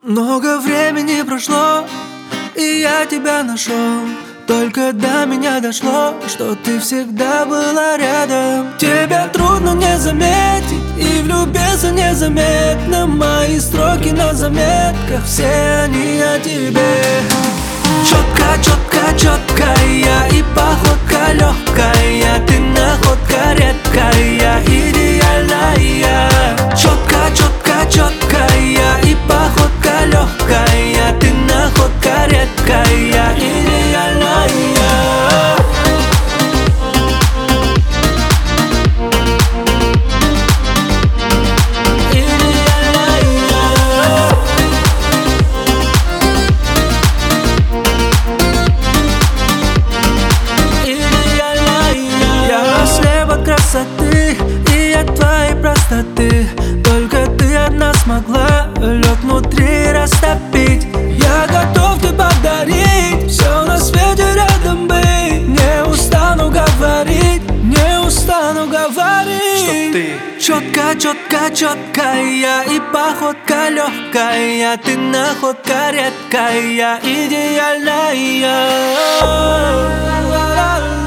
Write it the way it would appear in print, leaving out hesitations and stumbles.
Много времени прошло, и я тебя нашел. Только до меня дошло, что ты всегда была рядом. Тебя трудно не заметить, и влюбиться незаметно. Мои строки на заметках, все они о тебе. Четко, четко, четкая, и походка легкая. Ты находка редкая, идеальная. Четко, четко, четкая, и походка легкая. Ты находка редкая, идеальная. Красоты и от твоей простоты. Только ты одна смогла лед внутри растопить. Я готов тебе подарить все на свете рядом быть. Не устану говорить, не устану говорить, что ты четко, четко, четкая, и походка легкая. Ты находка редкая, идеальная.